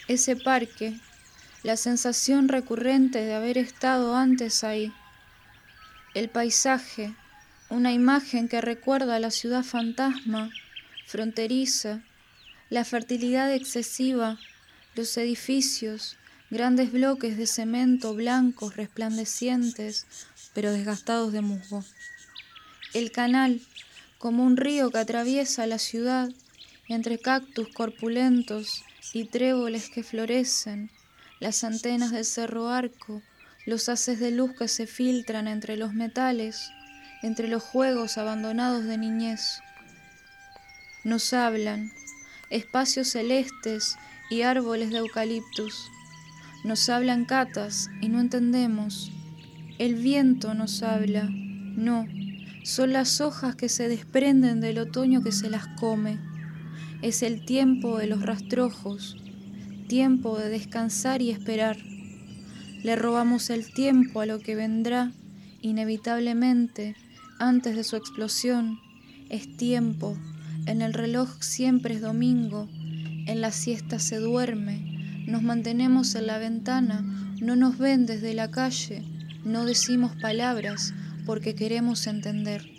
Ese parque, la sensación recurrente de haber estado antes ahí. El paisaje, una imagen que recuerda a la ciudad fantasma, fronteriza, la fertilidad excesiva, los edificios, grandes bloques de cemento blancos resplandecientes, pero desgastados de musgo. El canal, como un río que atraviesa la ciudad, entre cactus corpulentos y tréboles que florecen, las antenas del Cerro Arco, los haces de luz que se filtran entre los metales, entre los juegos abandonados de niñez. Nos hablan, espacios celestes y árboles de eucaliptus. Nos hablan catas y no entendemos. El viento nos habla, no, son las hojas que se desprenden del otoño que se las come. Es el tiempo de los rastrojos, tiempo de descansar y esperar. Le robamos el tiempo a lo que vendrá, inevitablemente, antes de su explosión. Es tiempo, en el reloj siempre es domingo, en la siesta se duerme, nos mantenemos en la ventana, no nos ven desde la calle, no decimos palabras porque queremos entender.